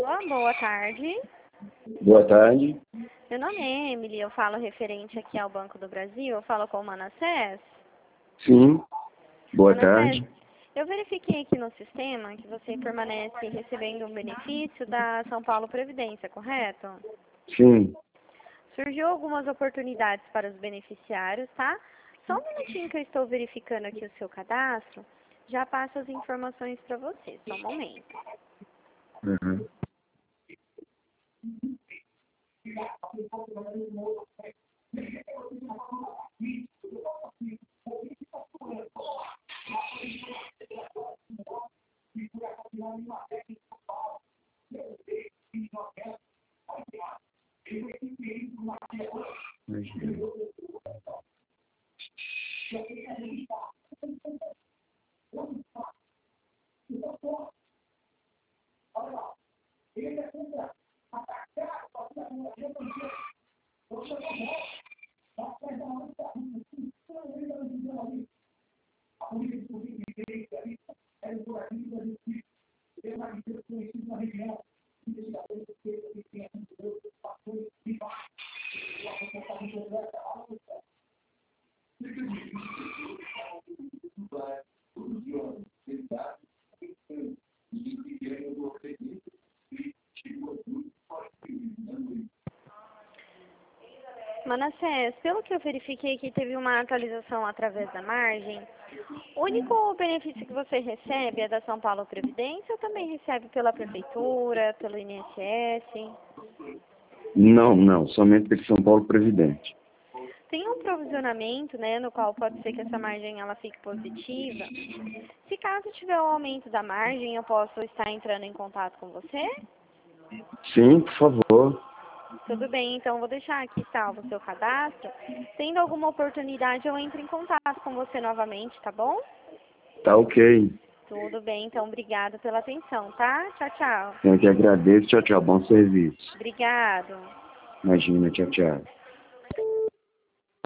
Alô, boa tarde. Boa tarde. Meu nome é Emily, eu falo referente aqui ao Banco do Brasil, eu falo com o Manassés. Sim. Boa Manassés, tarde. eu verifiquei aqui no sistema que você permanece recebendo um benefício da São Paulo Previdência, correto? Sim. Surgiu algumas oportunidades para os beneficiários, tá? Só um minutinho que eu estou verificando aqui o seu cadastro, já passo as informações para você, só um momento. Uhum. Imagina. Manassés, pelo que eu verifiquei que teve uma atualização através da margem, o único benefício que você recebe é da São Paulo Previdência ou também recebe pela Prefeitura, pelo INSS? Não. Somente pelo São Paulo Previdente. Tem um provisionamento, né, no qual pode ser que essa margem ela fique positiva. Se caso tiver o aumento da margem, eu posso estar entrando em contato com você? Sim, por favor. Tudo bem, então vou deixar aqui salvo o seu cadastro. Tendo alguma oportunidade, eu entro em contato com você novamente, tá bom? Tá ok. Tudo bem, então obrigada pela atenção, tá? Tchau, tchau. Eu que agradeço. Tchau, tchau. Bom serviço. Obrigado. Imagina. Tchau, tchau.